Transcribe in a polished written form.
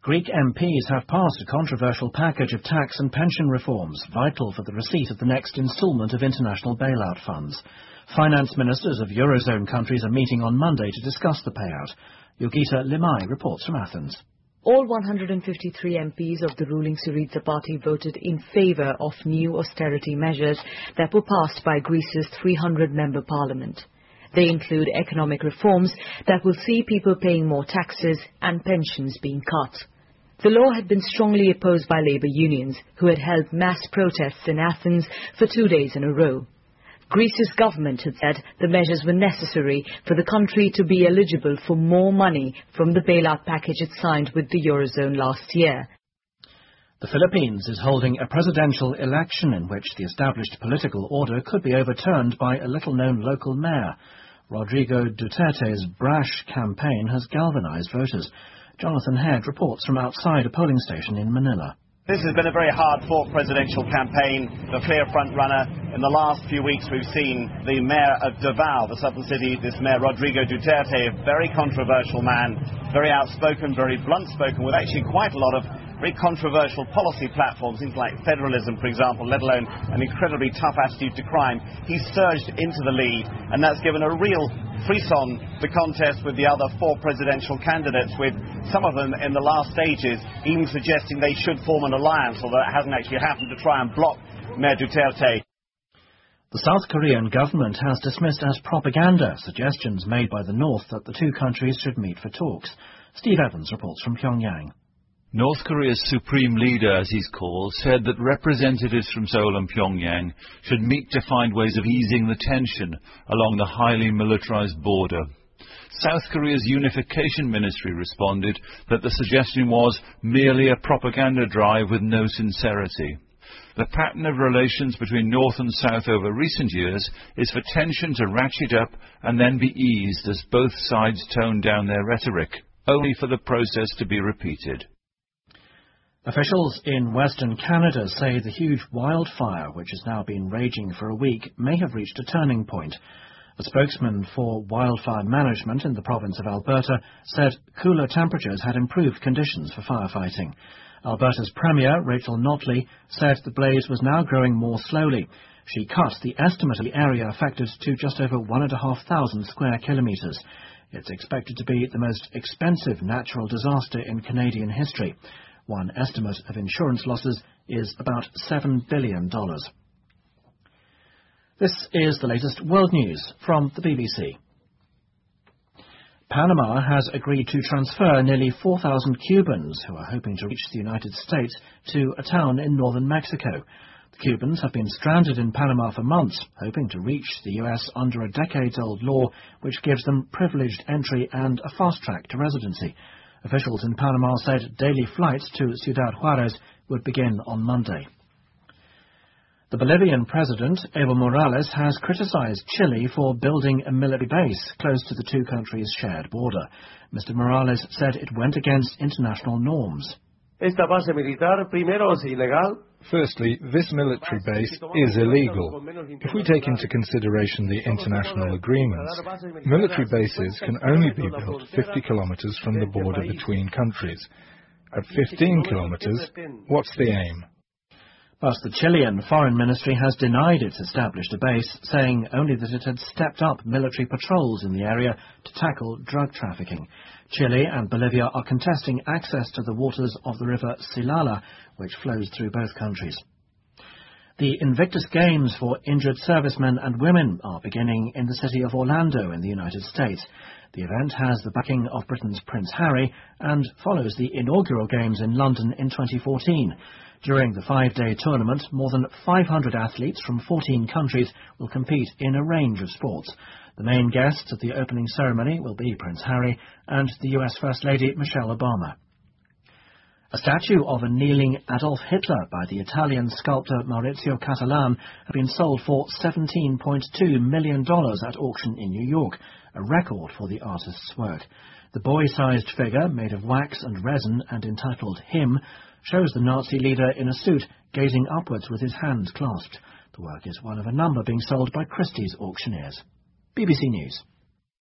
Greek MPs have passed a controversial package of tax and pension reforms, vital for the receipt of the next instalment of international bailout funds. Finance ministers of Eurozone countries are meeting on Monday to discuss the payout. Yogita Limai reports from Athens. All 153 MPs of the ruling Syriza party voted in favour of new austerity measures that were passed by Greece's 300-member parliament. They include economic reforms that will see people paying more taxes and pensions being cut. The law had been strongly opposed by labour unions, who had held mass protests in Athens for 2 days in a row. Greece's government had said the measures were necessary for the country to be eligible for more money from the bailout package it signed with the Eurozone last year. The Philippines is holding a presidential election in which the established political order could be overturned by a little-known local mayor. Rodrigo Duterte's brash campaign has galvanized voters. Jonathan Head reports from outside a polling station in Manila. This has been a very hard-fought presidential campaign, the clear front-runner. In the last few weeks we've seen the mayor of Davao, the southern city, this mayor Rodrigo Duterte, a very controversial man, very outspoken, very blunt-spoken, with actually quite a lot of very controversial policy platforms, things like federalism, for example, let alone an incredibly tough attitude to crime. He's surged into the lead, and that's given a real frisson the contest with the other four presidential candidates, with some of them in the last stages even suggesting they should form an alliance, although it hasn't actually happened, to try and block Mayor Duterte. The South Korean government has dismissed as propaganda suggestions made by the North that the two countries should meet for talks. Steve Evans reports from Pyongyang. North Korea's supreme leader, as he's called, said that representatives from Seoul and Pyongyang should meet to find ways of easing the tension along the highly militarized border. South Korea's Unification Ministry responded that the suggestion was merely a propaganda drive with no sincerity. The pattern of relations between North and South over recent years is for tension to ratchet up and then be eased as both sides tone down their rhetoric, only for the process to be repeated. Officials in Western Canada say the huge wildfire, which has now been raging for a week, may have reached a turning point. A spokesman for wildfire management in the province of Alberta said cooler temperatures had improved conditions for firefighting. Alberta's Premier, Rachel Notley, said the blaze was now growing more slowly. She cut the estimate of the area affected to just over 1,500 square kilometres. It's expected to be the most expensive natural disaster in Canadian history. One estimate of insurance losses is about $7 billion. This is the latest world news from the BBC. Panama has agreed to transfer nearly 4,000 Cubans who are hoping to reach the United States to a town in northern Mexico. The Cubans have been stranded in Panama for months, hoping to reach the U.S. under a decades-old law which gives them privileged entry and a fast track to residency. Officials in Panama said daily flights to Ciudad Juarez would begin on Monday. The Bolivian president, Evo Morales, has criticized Chile for building a military base close to the two countries' shared border. Mr. Morales said it went against international norms. Firstly, this military base is illegal. If we take into consideration the international agreements, military bases can only be built 50 kilometers from the border between countries. At 15 kilometers, what's the aim? But the Chilean Foreign Ministry has denied it's established a base, saying only that it had stepped up military patrols in the area to tackle drug trafficking. Chile and Bolivia are contesting access to the waters of the river Silala, which flows through both countries. The Invictus Games for injured servicemen and women are beginning in the city of Orlando in the United States. The event has the backing of Britain's Prince Harry and follows the inaugural Games in London in 2014. During the 5-day tournament, more than 500 athletes from 14 countries will compete in a range of sports. The main guests at the opening ceremony will be Prince Harry and the US First Lady Michelle Obama. A statue of a kneeling Adolf Hitler by the Italian sculptor Maurizio Cattelan had been sold for $17.2 million at auction in New York, a record for the artist's work. The boy-sized figure, made of wax and resin and entitled Him, shows the Nazi leader in a suit gazing upwards with his hands clasped. The work is one of a number being sold by Christie's auctioneers. BBC News.